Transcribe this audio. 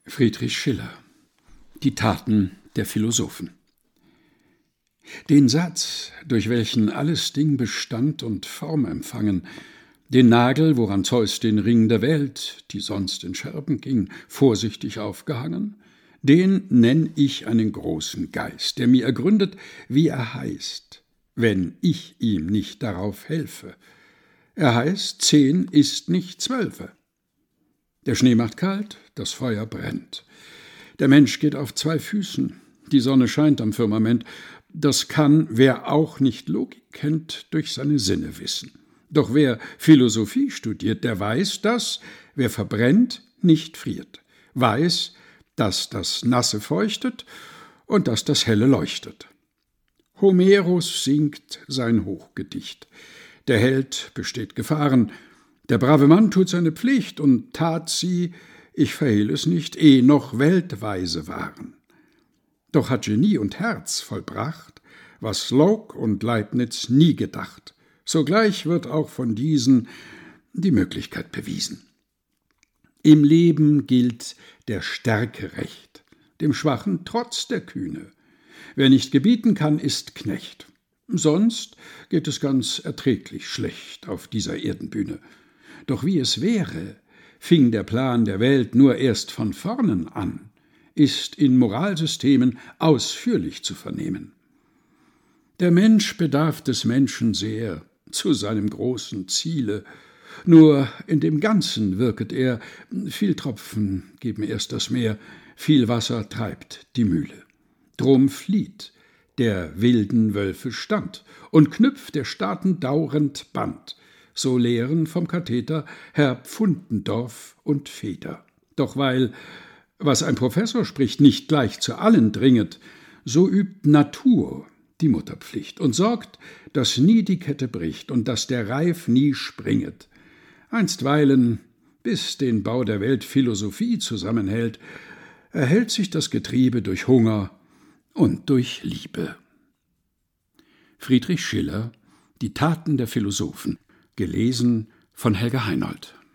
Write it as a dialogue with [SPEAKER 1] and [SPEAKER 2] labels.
[SPEAKER 1] Friedrich Schiller: Die Taten der Philosophen. Den Satz, durch welchen alles Ding Bestand und Form empfangen, den Nagel, woran Zeus den Ring der Welt, die sonst in Scherben ging, vorsichtig aufgehangen, den nenn ich einen großen Geist, der mir ergründet, wie er heißt, wenn ich ihm nicht darauf helfe. Er heißt, 10 ist nicht 12. Der Schnee macht kalt, das Feuer brennt. Der Mensch geht auf 2 Füßen, die Sonne scheint am Firmament. Das kann, wer auch nicht Logik kennt, durch seine Sinne wissen. Doch wer Philosophie studiert, der weiß, dass, wer verbrennt, nicht friert. Weiß, dass das Nasse feuchtet und dass das Helle leuchtet. Homerus singt sein Hochgedicht. Der Held besteht Gefahren. Der brave Mann tut seine Pflicht und tat sie, ich verhehl es nicht, noch weltweise waren. Doch hat Genie und Herz vollbracht, was Locke und Leibniz nie gedacht. Sogleich wird auch von diesen die Möglichkeit bewiesen. Im Leben gilt der Stärke Recht, dem Schwachen trotz der Kühne. Wer nicht gebieten kann, ist Knecht. Sonst geht es ganz erträglich schlecht auf dieser Erdenbühne. Doch wie es wäre, fing der Plan der Welt nur erst von vornen an, ist in Moralsystemen ausführlich zu vernehmen. Der Mensch bedarf des Menschen sehr zu seinem großen Ziele, nur in dem Ganzen wirket er, viel Tropfen geben erst das Meer, viel Wasser treibt die Mühle. Drum flieht der wilden Wölfe Stand und knüpft der Staaten daurend Band, so lehren vom Katheter Herr Pfundendorf und Feder. Doch weil, was ein Professor spricht, nicht gleich zu allen dringet, so übt Natur die Mutterpflicht und sorgt, dass nie die Kette bricht und dass der Reif nie springet. Einstweilen, bis den Bau der Welt Philosophie zusammenhält, erhält sich das Getriebe durch Hunger und durch Liebe. Friedrich Schiller: Die Taten der Philosophen, gelesen von Helga Heinold.